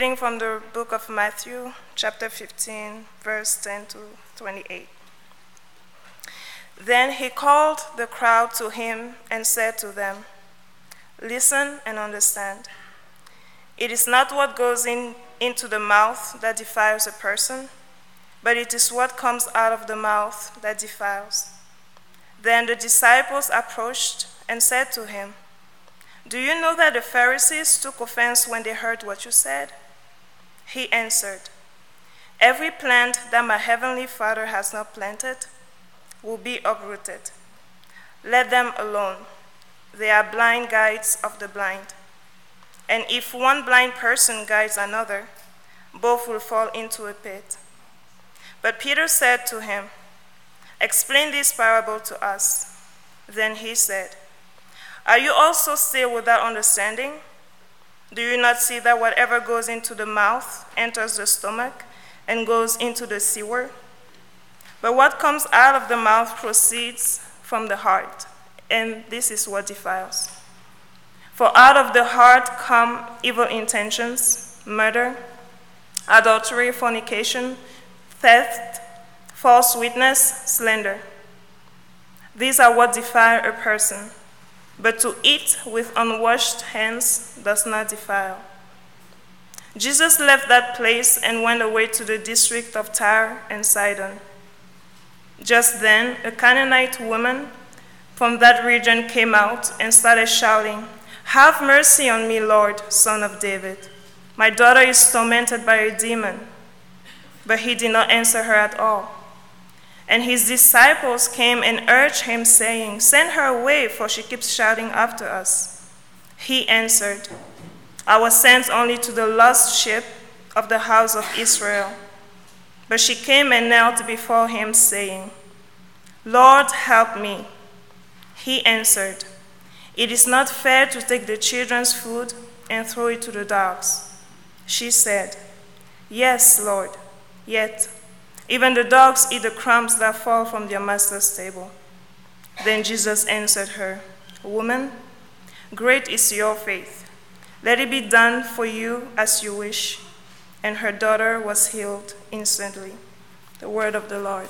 Reading from the book of Matthew, chapter 15, verse 10 to 28. Then he called the crowd to him and said to them, "Listen and understand. It is not what goes into the mouth that defiles a person, but it is what comes out of the mouth that defiles." Then the disciples approached and said to him, "Do you know that the Pharisees took offense when they heard what you said?" He answered, "Every plant that my heavenly Father has not planted will be uprooted. Let them alone. They are blind guides of the blind. And if one blind person guides another, both will fall into a pit." But Peter said to him, "Explain this parable to us." Then he said, "Are you also still without understanding? Do you not see that whatever goes into the mouth enters the stomach and goes into the sewer? But what comes out of the mouth proceeds from the heart, and this is what defiles. For out of the heart come evil intentions, murder, adultery, fornication, theft, false witness, slander. These are what defile a person. But to eat with unwashed hands does not defile." Jesus left that place and went away to the district of Tyre and Sidon. Just then, a Canaanite woman from that region came out and started shouting, "Have mercy on me, Lord, Son of David. My daughter is tormented by a demon." But he did not answer her at all. And his disciples came and urged him, saying, "Send her away, for she keeps shouting after us." He answered, "I was sent only to the lost sheep of the house of Israel." But she came and knelt before him, saying, "Lord, help me." He answered, "It is not fair to take the children's food and throw it to the dogs." She said, "Yes, Lord, yet even the dogs eat the crumbs that fall from their master's table." Then Jesus answered her, "Woman, great is your faith. Let it be done for you as you wish." And her daughter was healed instantly. The word of the Lord.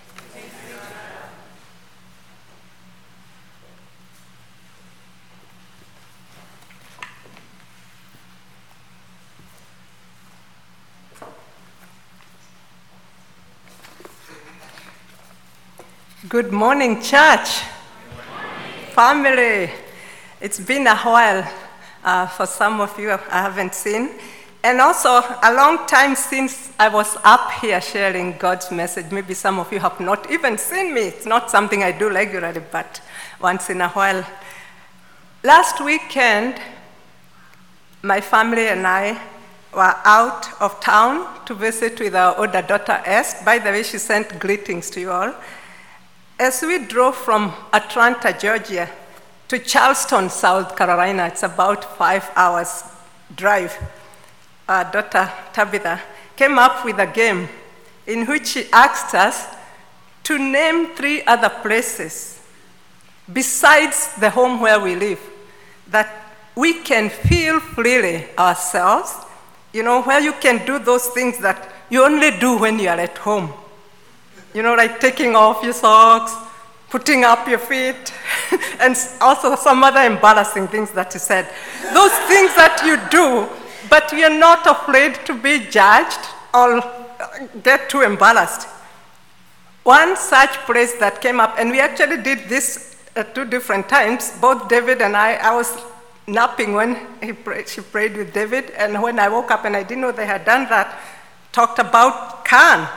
Good morning, church. Good morning. Family. It's been a while for some of you I haven't seen. And also a long time since I was up here sharing God's message. Maybe some of you have not even seen me. It's not something I do regularly, but once in a while. Last weekend, my family and I were out of town to visit with our older daughter, Esther. By the way, she sent greetings to you all. As we drove from Atlanta, Georgia, to Charleston, South Carolina, it's about 5 hours drive, our daughter Tabitha came up with a game in which she asked us to name 3 other places besides the home where we live that we can feel freely ourselves, where you can do those things that you only do when you are at home. Like taking off your socks, putting up your feet, and also some other embarrassing things that you said. Those things that you do, but you're not afraid to be judged or get too embarrassed. One such place that came up, and we actually did this at 2 different times, both David and I was napping when she prayed with David, and when I woke up and I didn't know they had done that, talked about Cannes.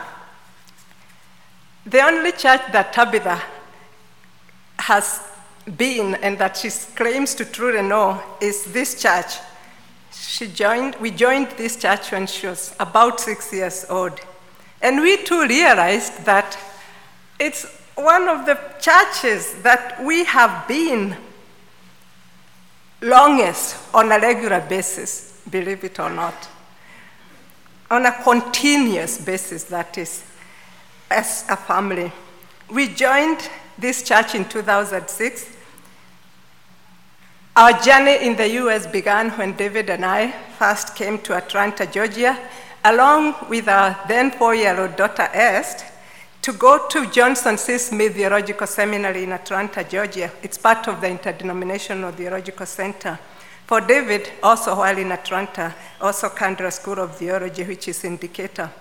The only church that Tabitha has been and that she claims to truly know is this church. We joined this church when she was about 6 years old. And we too realized that it's one of the churches that we have been longest on a regular basis, believe it or not. On a continuous basis, that is. As a family. We joined this church in 2006. Our journey in the US began when David and I first came to Atlanta, Georgia, along with our then 4-year-old daughter, Est, to go to Johnson C. Smith Theological Seminary in Atlanta, Georgia. It's part of the Interdenominational Theological Center. For David, also while in Atlanta, also Candler School of Theology, which is in Decatur.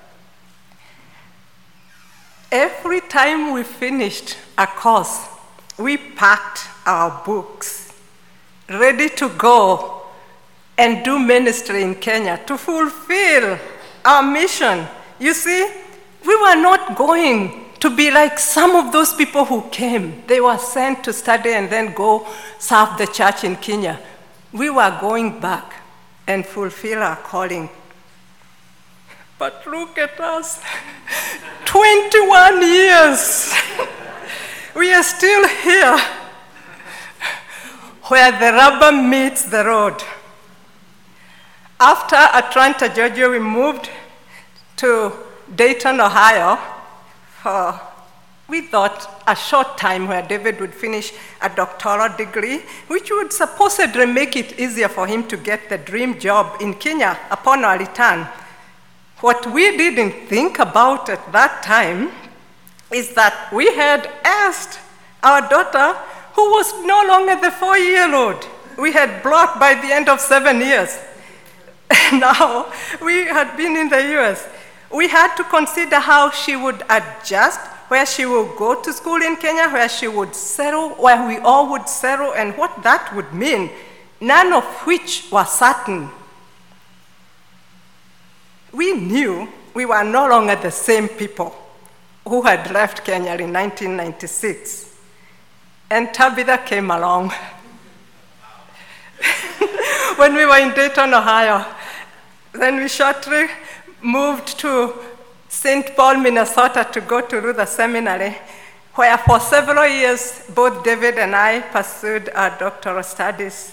Every time we finished a course, we packed our books, ready to go and do ministry in Kenya to fulfill our mission. You see, we were not going to be like some of those people who came. They were sent to study and then go serve the church in Kenya. We were going back and fulfill our calling. But look at us, 21 years. We are still here, where the rubber meets the road. After Atlanta, Georgia, we moved to Dayton, Ohio, for, we thought, a short time where David would finish a doctoral degree, which would supposedly make it easier for him to get the dream job in Kenya upon our return. What we didn't think about at that time is that we had asked our daughter, who was no longer the 4-year-old. We had brought by the end of 7 years. Now, we had been in the US. We had to consider how she would adjust, where she would go to school in Kenya, where she would settle, where we all would settle, and what that would mean, none of which was certain. We knew we were no longer the same people who had left Kenya in 1996. And Tabitha came along. When we were in Dayton, Ohio, then we shortly moved to St. Paul, Minnesota to go to Luther Seminary, where for several years, both David and I pursued our doctoral studies.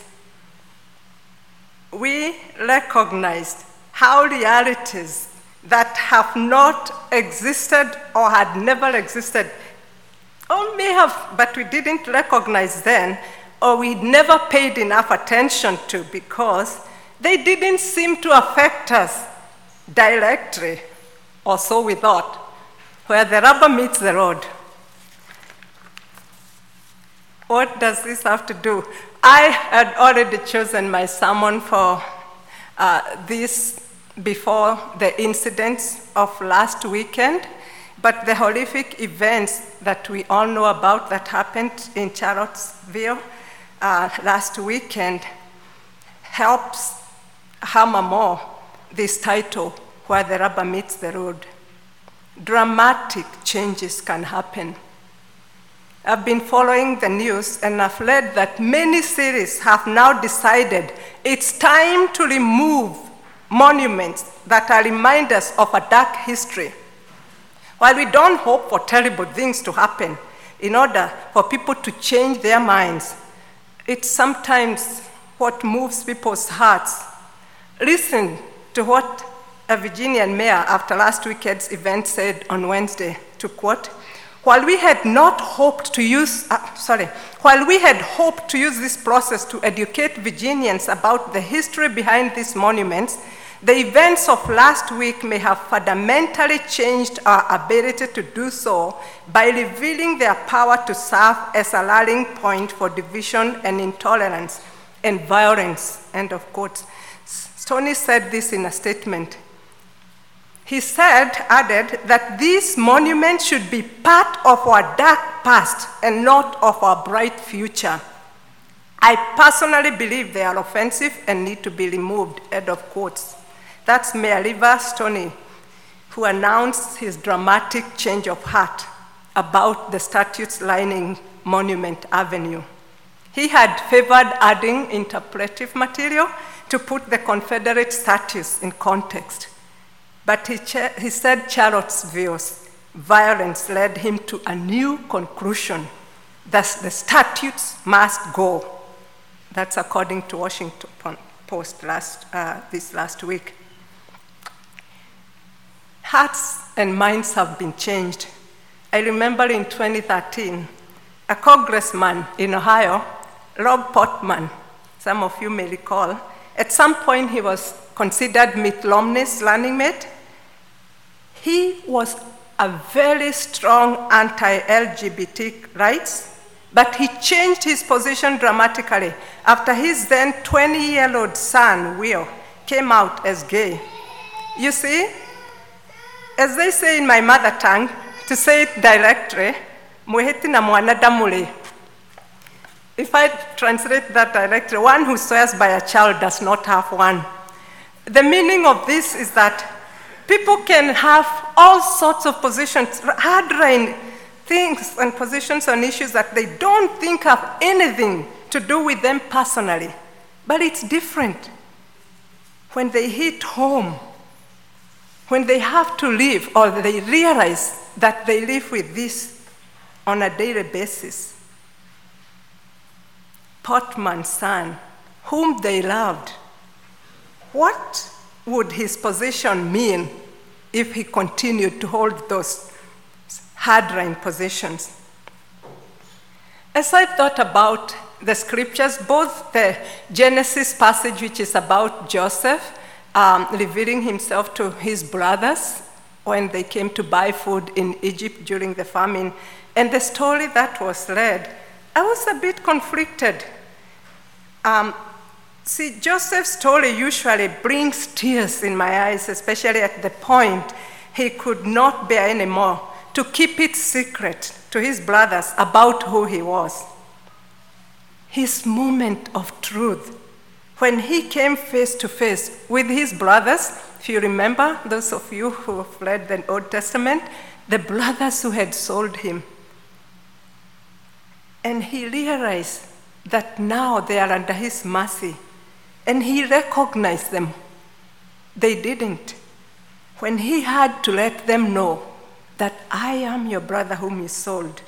We recognized how realities that have not existed or had never existed, or may have, but we didn't recognize then, or we never paid enough attention to because they didn't seem to affect us directly, or so we thought, where the rubber meets the road. What does this have to do? I had already chosen my sermon for this before the incidents of last weekend, but the horrific events that we all know about that happened in Charlottesville last weekend helps hammer more this title, Where the Rubber Meets the Road. Dramatic changes can happen. I've been following the news and I've read that many cities have now decided it's time to remove monuments that are reminders of a dark history. While we don't hope for terrible things to happen in order for people to change their minds, it's sometimes what moves people's hearts. Listen to what a Virginian mayor after last weekend's event said on Wednesday, to quote, while we had hoped to use this process to educate Virginians about the history behind these monuments, the events of last week may have fundamentally changed our ability to do so by revealing their power to serve as a rallying point for division and intolerance and violence, end of quote. Stoney said this in a statement. He added that these monuments should be part of our dark past and not of our bright future. I personally believe they are offensive and need to be removed, end of quotes. That's Mayor River Stoney, who announced his dramatic change of heart about the statues lining Monument Avenue. He had favored adding interpretive material to put the Confederate statues in context. But he said Charlottesville's violence led him to a new conclusion, that the statues must go. That's according to Washington Post this last week. Hearts and minds have been changed. I remember in 2013, a congressman in Ohio, Rob Portman, some of you may recall. At some point, he was considered Mitt Romney's running mate. He was a very strong anti-LGBT rights, but he changed his position dramatically after his then 20-year-old son, Will, came out as gay. You see, as they say in my mother tongue, to say it directly, muheti na mwanadamu. If I translate that directly, one who swears by a child does not have one. The meaning of this is that people can have all sorts of positions, hard-line things and positions on issues that they don't think have anything to do with them personally. But it's different when they hit home, when they have to live or they realize that they live with this on a daily basis. Portman's son, whom they loved, what would his position mean if he continued to hold those hard-line positions? As I thought about the scriptures, both the Genesis passage, which is about Joseph revealing himself to his brothers when they came to buy food in Egypt during the famine, and the story that was read, I was a bit conflicted. See, Joseph's story usually brings tears in my eyes, especially at the point he could not bear anymore to keep it secret to his brothers about who he was. His moment of truth, when he came face to face with his brothers, if you remember, those of you who have read the Old Testament, the brothers who had sold him. And he realized that now they are under his mercy. And he recognized them. They didn't. When he had to let them know that I am your brother whom you sold.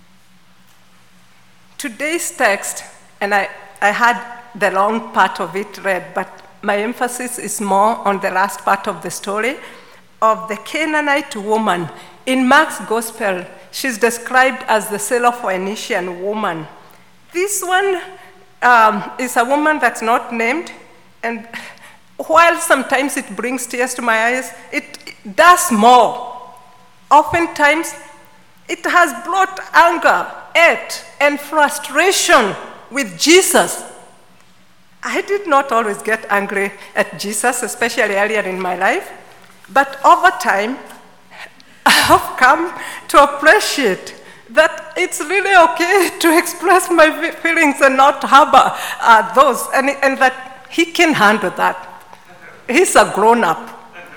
Today's text, and I had the long part of it read, but my emphasis is more on the last part of the story of the Canaanite woman. In Mark's gospel, she's described as the Syrophoenician woman. This one is a woman that's not named, and while sometimes it brings tears to my eyes, it does more. Oftentimes, it has brought anger, hate, and frustration with Jesus. I did not always get angry at Jesus, especially earlier in my life, but over time, I have come to appreciate that it's really okay to express my feelings and not harbor those, and that he can handle that. He's a grown-up.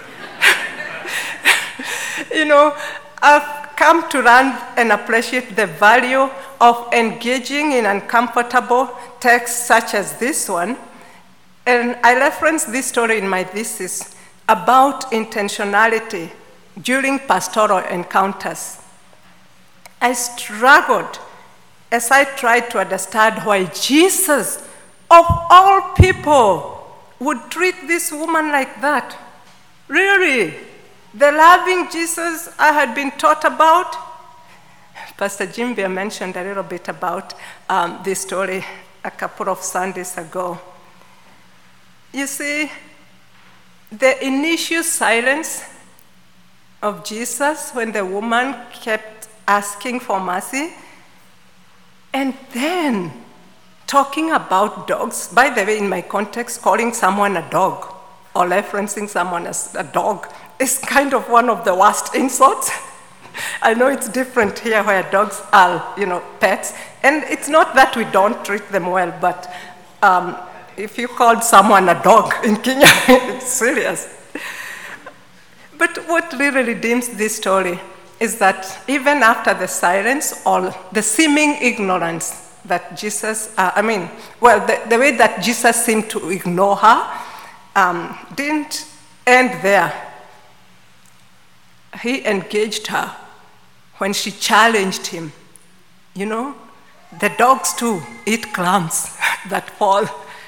You know, I've come to learn and appreciate the value of engaging in uncomfortable texts such as this one. And I reference this story in my thesis about intentionality during pastoral encounters. I struggled as I tried to understand why Jesus, of all people, would treat this woman like that. Really, the loving Jesus I had been taught about. Pastor Jim Bear mentioned a little bit about this story a couple of Sundays ago. You see, the initial silence of Jesus when the woman kept asking for mercy, and then talking about dogs. By the way, in my context, calling someone a dog or referencing someone as a dog is kind of one of the worst insults. I know it's different here where dogs are, pets. And it's not that we don't treat them well, but if you called someone a dog in Kenya, it's serious. But what really redeems this story is that even after the silence or the seeming ignorance that Jesus, the way that Jesus seemed to ignore her, didn't end there. He engaged her when she challenged him. The dogs too eat clams that fall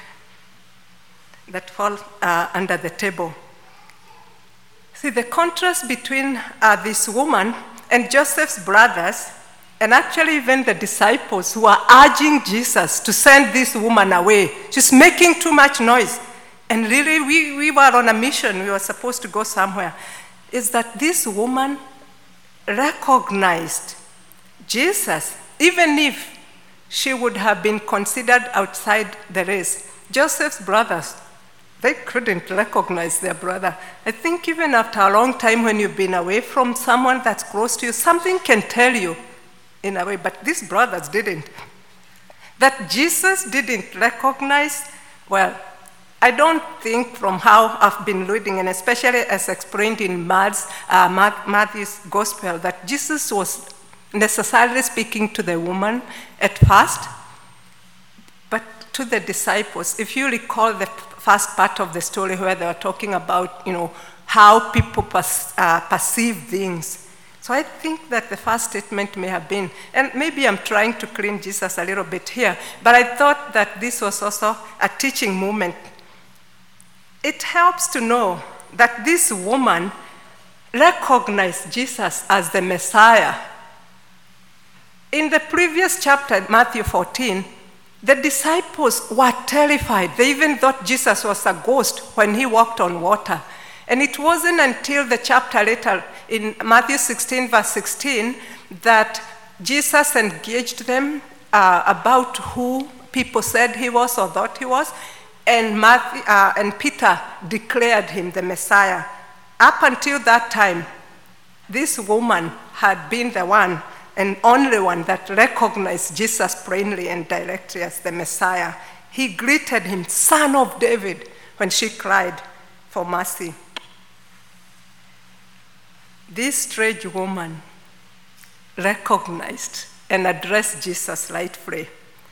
under the table. See, the contrast between this woman and Joseph's brothers And actually, even the disciples who are urging Jesus to send this woman away, she's making too much noise. And really, we were on a mission. We were supposed to go somewhere. Is that this woman recognized Jesus, even if she would have been considered outside the race. Joseph's brothers, they couldn't recognize their brother. I think even after a long time when you've been away from someone that's close to you, something can tell you in a way, but these brothers didn't. That Jesus didn't recognize, well, I don't think from how I've been reading, and especially as explained in Matthew's gospel, that Jesus was necessarily speaking to the woman at first, but to the disciples. If you recall the first part of the story where they were talking about, how people perceive things. So I think that the first statement may have been, and maybe I'm trying to clean Jesus a little bit here, but I thought that this was also a teaching moment. It helps to know that this woman recognized Jesus as the Messiah. In the previous chapter, Matthew 14, the disciples were terrified. They even thought Jesus was a ghost when he walked on water. And it wasn't until the chapter later, in Matthew 16, verse 16, that Jesus engaged them about who people said he was or thought he was. And Peter declared him the Messiah. Up until that time, this woman had been the one and only one that recognized Jesus plainly and directly as the Messiah. He greeted him, Son of David, when she cried for mercy. This strange woman recognized and addressed Jesus rightfully.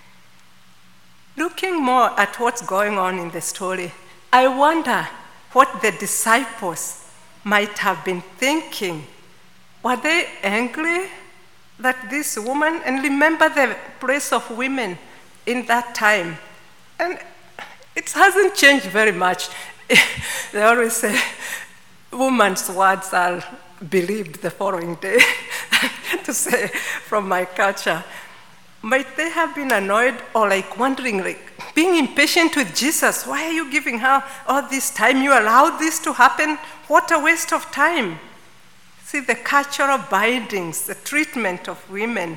Looking more at what's going on in the story, I wonder what the disciples might have been thinking. Were they angry that this woman, and remember the place of women in that time, and it hasn't changed very much. They always say, woman's words are believed the following day, to say from my culture. Might they have been annoyed or wondering, being impatient with Jesus? Why are you giving her all this time? You allowed this to happen? What a waste of time. See, the cultural bindings, the treatment of women.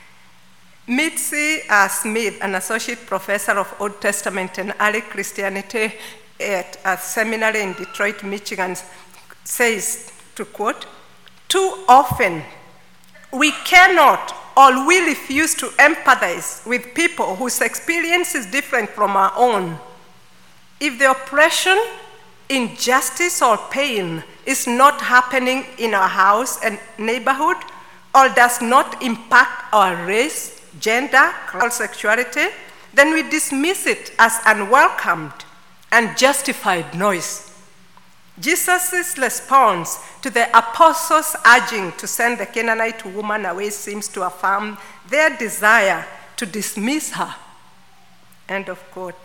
Mitzi Smith, an associate professor of Old Testament and early Christianity at a seminary in Detroit, Michigan, says, to quote, "Too often we cannot or we refuse to empathize with people whose experience is different from our own. If the oppression, injustice, or pain is not happening in our house and neighborhood, or does not impact our race, gender, or sexuality, then we dismiss it as unwelcomed and justified noise." Jesus' response to the apostles' urging to send the Canaanite woman away seems to affirm their desire to dismiss her. End of quote.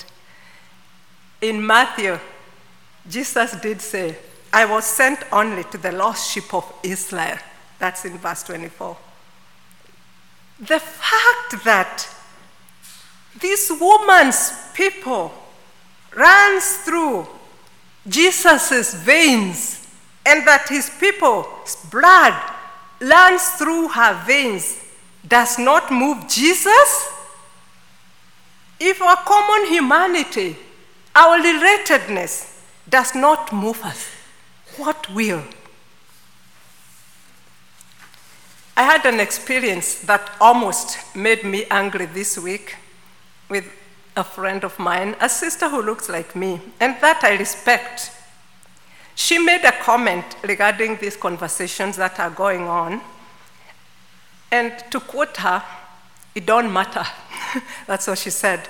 In Matthew, Jesus did say, "I was sent only to the lost sheep of Israel." That's in verse 24. The fact that this woman's people runs through Jesus' veins, and that his people's blood runs through her veins, does not move Jesus? If our common humanity, our relatedness, does not move us, what will? I had an experience that almost made me angry this week with a friend of mine, a sister who looks like me, and that I respect. She made a comment regarding these conversations that are going on, and to quote her, "It don't matter." That's what she said.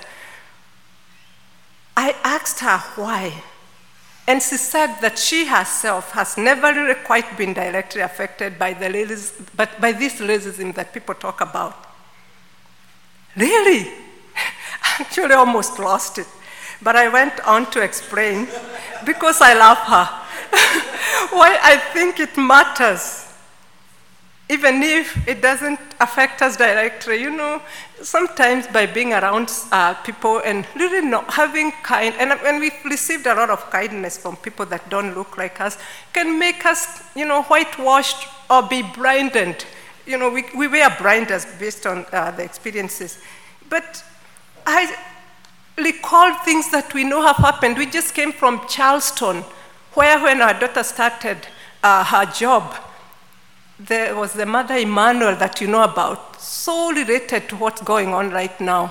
I asked her why, and she said that she herself has never really quite been directly affected by this racism that people talk about. Really? Actually almost lost it. But I went on to explain, because I love her, why I think it matters. even if it doesn't affect us directly, sometimes by being around people and really not having and when we've received a lot of kindness from people that don't look like us, can make us, whitewashed or be blinded. We wear blinders based on the experiences. But I recall things that we know have happened. We just came from Charleston, where when our daughter started her job, there was the Mother Emmanuel that you know about, so related to what's going on right now.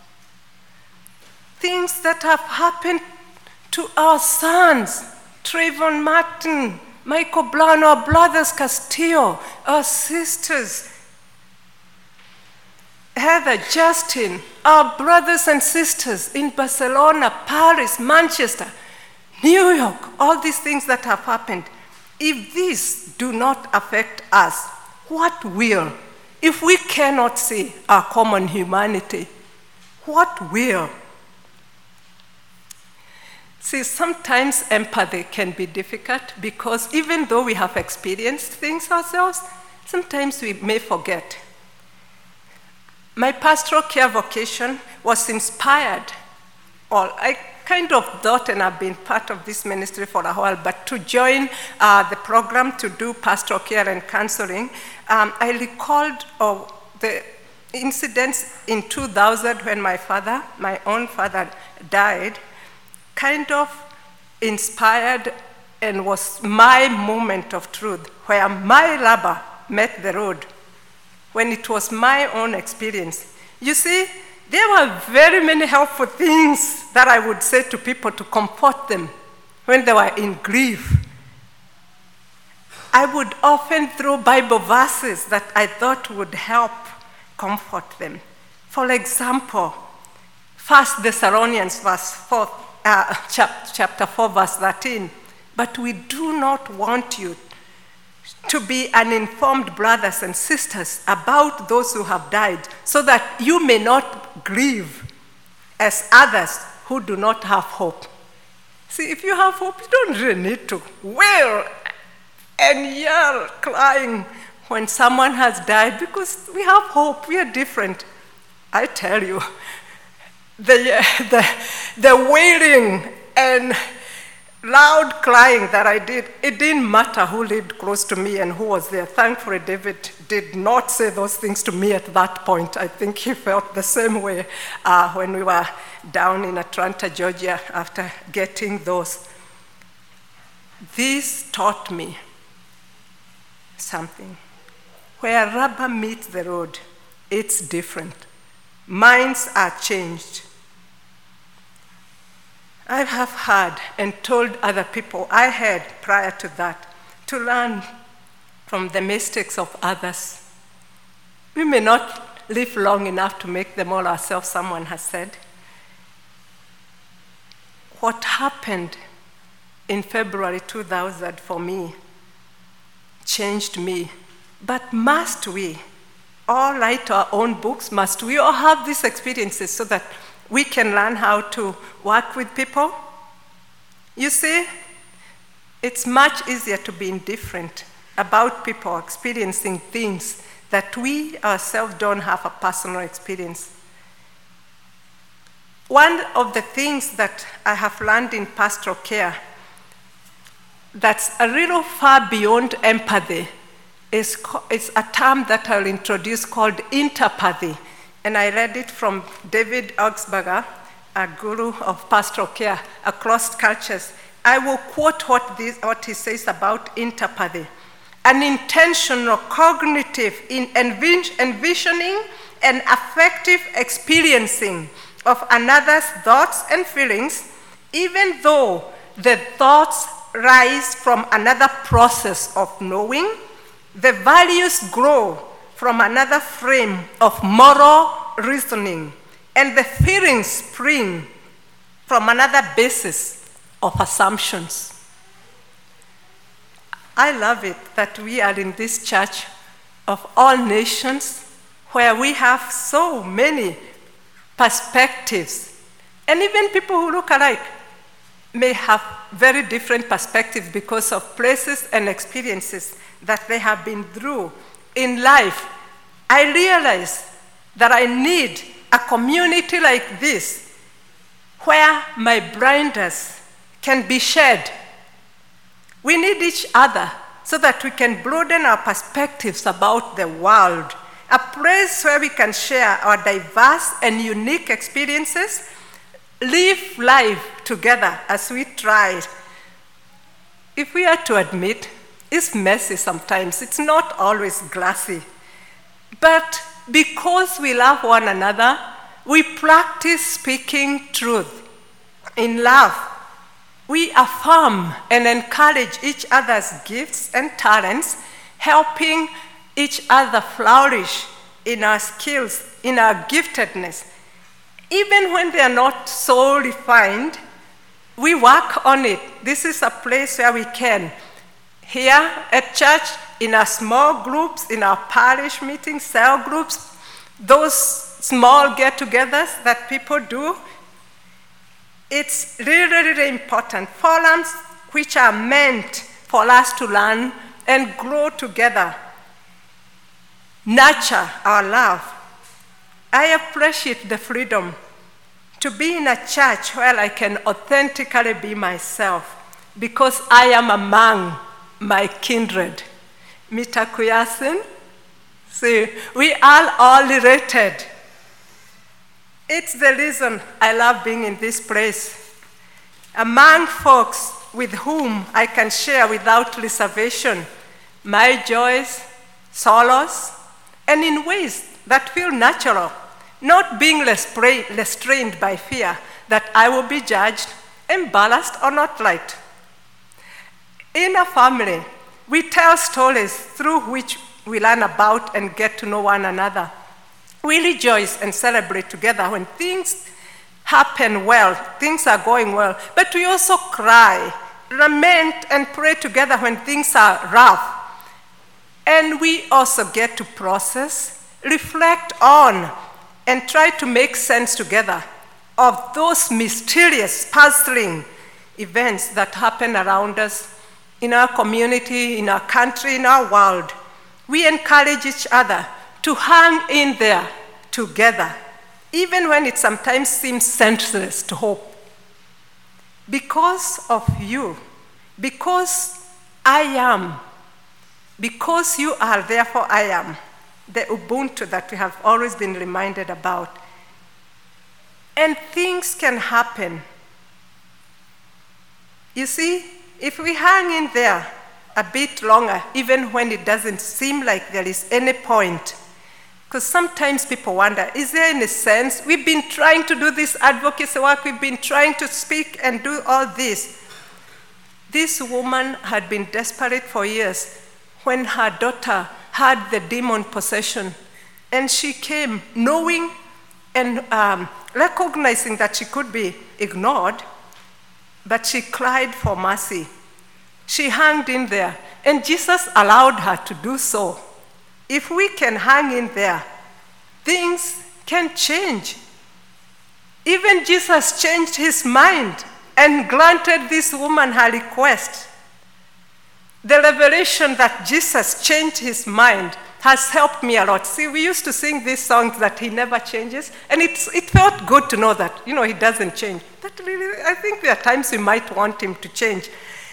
Things that have happened to our sons, Trayvon Martin, Michael Brown, our brothers Castillo, our sisters, Heather, Justin, our brothers and sisters in Barcelona, Paris, Manchester, New York, all these things that have happened. If these do not affect us, what will? If we cannot see our common humanity, what will? See, sometimes empathy can be difficult because even though we have experienced things ourselves, sometimes we may forget. My pastoral care vocation was inspired, or I kind of thought, and I've been part of this ministry for a while, but to join the program to do pastoral care and counseling, I recalled the incidents in 2000 when my own father died, kind of inspired and was my moment of truth, where my rubber met the road, when it was my own experience. You see, there were very many helpful things that I would say to people to comfort them when they were in grief. I would often throw Bible verses that I thought would help comfort them. For example, 1 Thessalonians chapter 4, verse 13. But we do not want you to be uninformed brothers and sisters about those who have died, so that you may not grieve as others who do not have hope. See, if you have hope, you don't really need to wail and yell, crying when someone has died, because we have hope. We are different. I tell you, the wailing and loud crying that I did, it didn't matter who lived close to me and who was there. Thankfully, David did not say those things to me at that point. I think he felt the same way when we were down in Atlanta, Georgia, after getting those. This taught me something. Where rubber meets the road, it's different. Minds are changed. I have heard and told other people I had prior to that to learn from the mistakes of others. We may not live long enough to make them all ourselves, someone has said. What happened in February 2000 for me changed me. But must we all write our own books? Must we all have these experiences so that we can learn how to work with people? You see, it's much easier to be indifferent about people experiencing things that we ourselves don't have a personal experience. One of the things that I have learned in pastoral care that's a little far beyond empathy is a term that I'll introduce called interpathy. And I read it from David Augsburger, a guru of pastoral care across cultures. I will quote what he says about interpathy. An intentional, cognitive, envisioning, and affective experiencing of another's thoughts and feelings, even though the thoughts rise from another process of knowing, the values grow from another frame of moral reasoning, and the feelings spring from another basis of assumptions. I love it that we are in this church of all nations where we have so many perspectives, and even people who look alike may have very different perspectives because of places and experiences that they have been through in life, I realize that I need a community like this where my blinders can be shed. We need each other so that we can broaden our perspectives about the world, a place where we can share our diverse and unique experiences, live life together as we try. If we are to admit, it's messy sometimes. It's not always glassy. But because we love one another, we practice speaking truth. In love, we affirm and encourage each other's gifts and talents, helping each other flourish in our skills, in our giftedness. Even when they are not so refined, we work on it. This is a place where we can. Here at church, in our small groups, in our parish meetings, cell groups, those small get-togethers that people do, it's really, really important. Forums which are meant for us to learn and grow together, nurture our love. I appreciate the freedom to be in a church where I can authentically be myself because I am among my kindred. Mitakuyasin. See, we are all related. It's the reason I love being in this place, among folks with whom I can share without reservation my joys, sorrows, and in ways that feel natural, not being restrained by fear that I will be judged, embarrassed, or not liked. In a family, we tell stories through which we learn about and get to know one another. We rejoice and celebrate together when things happen well, things are going well, but we also cry, lament, and pray together when things are rough. And we also get to process, reflect on, and try to make sense together of those mysterious, puzzling events that happen around us in our community, in our country, in our world. We encourage each other to hang in there together, even when it sometimes seems senseless to hope. Because of you, because I am, because you are, therefore I am, the Ubuntu that we have always been reminded about. And things can happen. You see, if we hang in there a bit longer, even when it doesn't seem like there is any point, because sometimes people wonder, is there any sense? We've been trying to do this advocacy work, we've been trying to speak and do all this. This woman had been desperate for years when her daughter had the demon possession, and she came knowing and recognizing that she could be ignored, but she cried for mercy. She hung in there, and Jesus allowed her to do so. If we can hang in there, things can change. Even Jesus changed his mind and granted this woman her request. The revelation that Jesus changed his mind has helped me a lot. See, we used to sing these songs that he never changes, and it felt good to know that, he doesn't change. But really, I think there are times we might want him to change.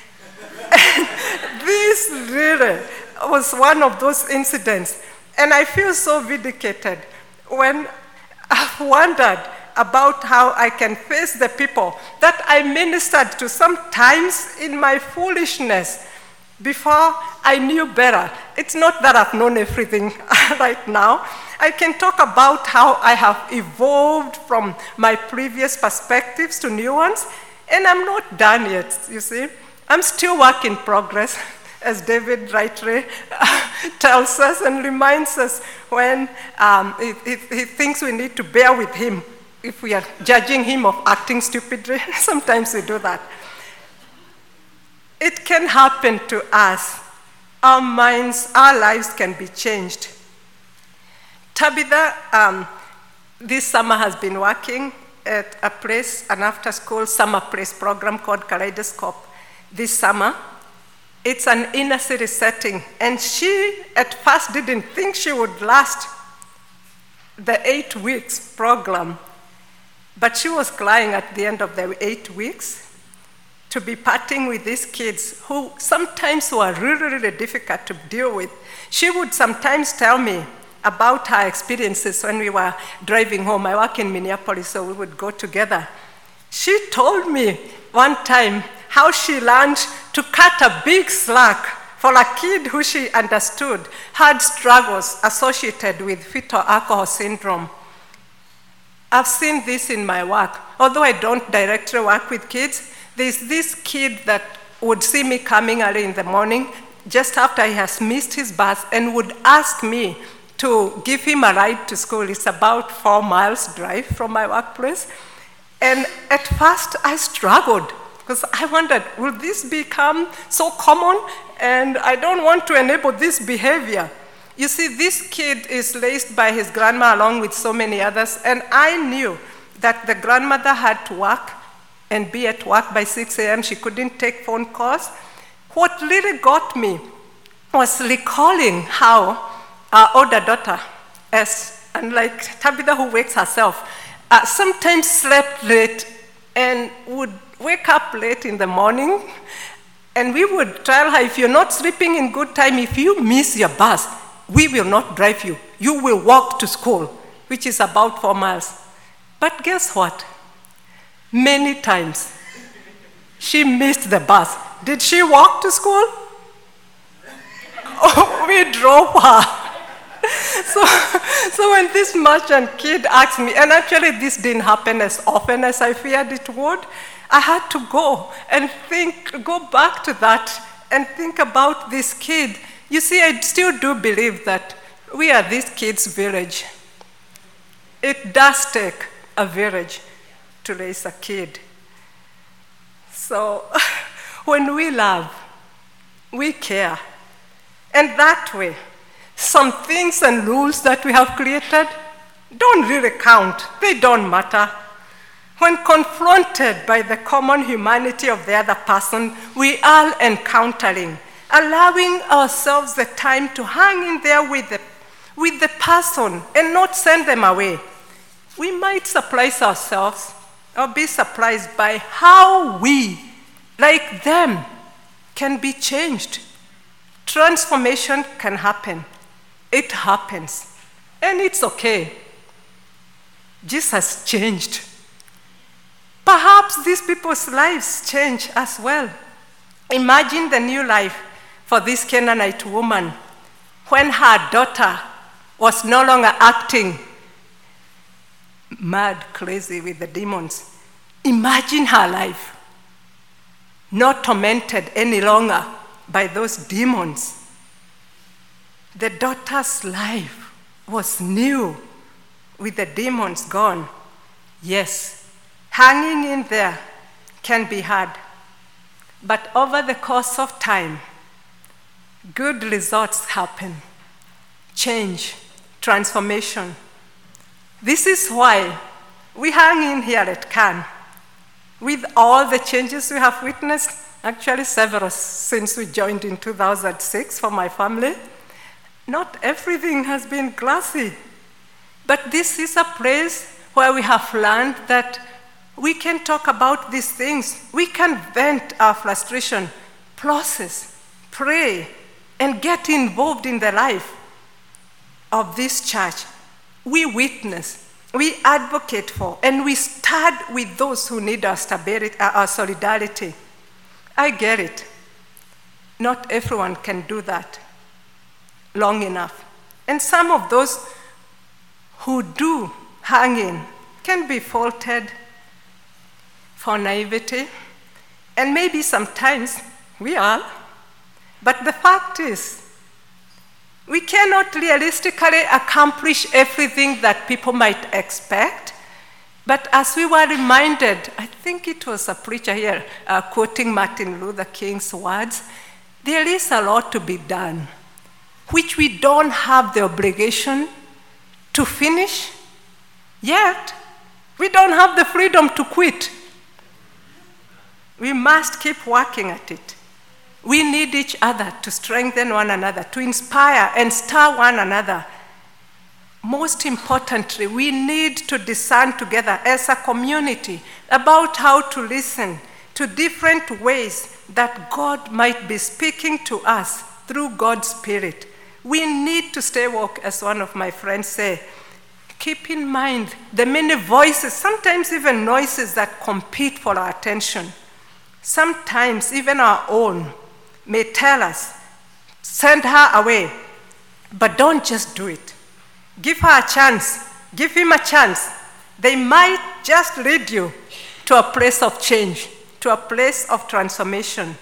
This really was one of those incidents, and I feel so vindicated when I've wondered about how I can face the people that I ministered to sometimes in my foolishness before I knew better. It's not that I've known everything right now. I can talk about how I have evolved from my previous perspectives to new ones, and I'm not done yet, you see. I'm still work in progress, as David rightly tells us and reminds us when he thinks we need to bear with him if we are judging him of acting stupidly. Sometimes we do that. It can happen to us. Our minds, our lives can be changed. Tabitha, this summer has been working at a place, an after-school summer place program called Kaleidoscope this summer. It's an inner city setting, and she at first didn't think she would last the 8 weeks program, but she was crying at the end of the 8 weeks to be partying with these kids who sometimes were really, really difficult to deal with. She would sometimes tell me about her experiences when we were driving home. I work in Minneapolis, so we would go together. She told me one time how she learned to cut a big slack for a kid who she understood had struggles associated with fetal alcohol syndrome. I've seen this in my work. Although I don't directly work with kids, there's this kid that would see me coming early in the morning just after he has missed his bus and would ask me to give him a ride to school. It's about 4 miles drive from my workplace. And at first I struggled because I wondered, will this become so common? And I don't want to enable this behavior. You see, this kid is raised by his grandma along with so many others, and I knew that the grandmother had to work and be at work by 6 a.m. She couldn't take phone calls. What really got me was recalling how our older daughter, as unlike Tabitha who wakes herself, sometimes slept late and would wake up late in the morning, and we would tell her, if you're not sleeping in good time, if you miss your bus, we will not drive you. You will walk to school, which is about 4 miles. But guess what? Many times, she missed the bus. Did she walk to school? Oh, we drove her. So when this merchant kid asked me, and actually this didn't happen as often as I feared it would, I had to go and go back to that and think about this kid. You see, I still do believe that we are this kid's village. It does take a village to raise a kid. So when we love, we care. And that way, some things and rules that we have created don't really count. They don't matter. When confronted by the common humanity of the other person we are encountering, allowing ourselves the time to hang in there with the person and not send them away, we might surprise ourselves or be surprised by how we, like them, can be changed. Transformation can happen. It happens. And it's okay. Jesus changed. Perhaps these people's lives change as well. Imagine the new life for this Canaanite woman when her daughter was no longer acting mad, crazy with the demons. Imagine her life not tormented any longer by those demons. The daughter's life was new with the demons gone. Yes, hanging in there can be hard, but over the course of time, good results happen. Change, transformation. This is why we hang in here at Cannes. With all the changes we have witnessed, actually several since we joined in 2006 for my family, not everything has been glassy. But this is a place where we have learned that we can talk about these things. We can vent our frustration, process, pray, and get involved in the life of this church. We witness, we advocate for, and we stand with those who need our stability, our solidarity. I get it. Not everyone can do that long enough. And some of those who do hang in can be faulted for naivety, and maybe sometimes we are. But the fact is, we cannot realistically accomplish everything that people might expect. But as we were reminded, I think it was a preacher here quoting Martin Luther King's words, there is a lot to be done, which we don't have the obligation to finish, yet we don't have the freedom to quit. We must keep working at it. We need each other to strengthen one another, to inspire and stir one another. Most importantly, we need to discern together as a community about how to listen to different ways that God might be speaking to us through God's Spirit. We need to stay woke, as one of my friends say. Keep in mind the many voices, sometimes even noises that compete for our attention. Sometimes even our own may tell us, send her away, but don't just do it. Give her a chance. Give him a chance. They might just lead you to a place of change, to a place of transformation.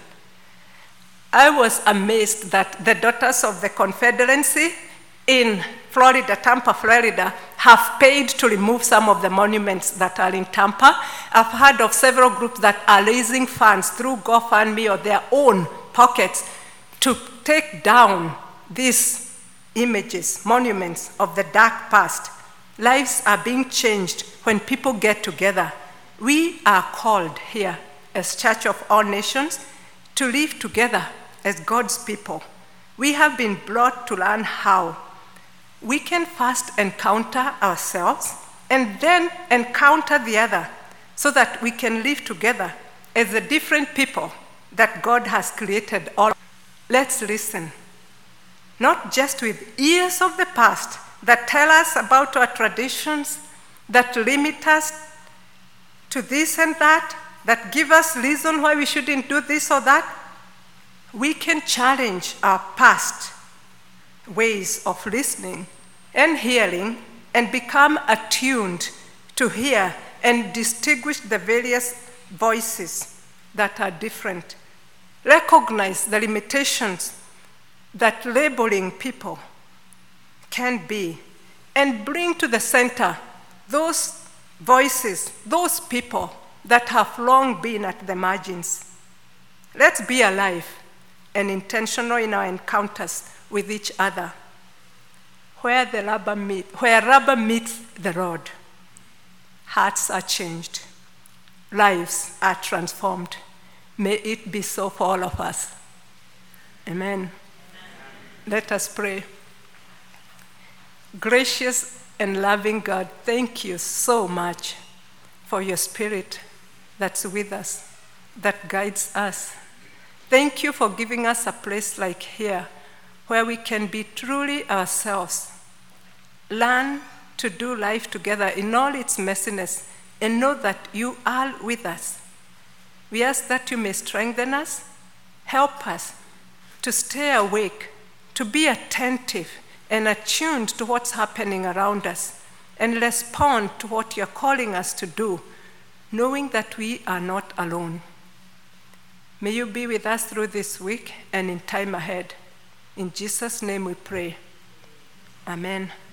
I was amazed that the Daughters of the Confederacy in Florida, Tampa, Florida, have paid to remove some of the monuments that are in Tampa. I've heard of several groups that are raising funds through GoFundMe or their own pockets to take down these images, monuments of the dark past. Lives are being changed when people get together. We are called here as Church of All Nations to live together as God's people. We have been brought to learn how we can first encounter ourselves and then encounter the other so that we can live together as the different people that God has created all. Let's listen. Not just with ears of the past that tell us about our traditions, that limit us to this and that, that give us reason why we shouldn't do this or that. We can challenge our past ways of listening and hearing and become attuned to hear and distinguish the various voices that are different. Recognize the limitations that labeling people can be, and bring to the center those voices, those people that have long been at the margins. Let's be alive and intentional in our encounters with each other. Where rubber meets the road, hearts are changed, lives are transformed. May it be so for all of us. Amen. Let us pray. Gracious and loving God, thank you so much for your Spirit that's with us, that guides us. Thank you for giving us a place like here where we can be truly ourselves, learn to do life together in all its messiness, and know that you are with us. We ask that you may strengthen us, help us to stay awake, to be attentive and attuned to what's happening around us, and respond to what you're calling us to do, knowing that we are not alone. May you be with us through this week and in time ahead. In Jesus' name we pray. Amen.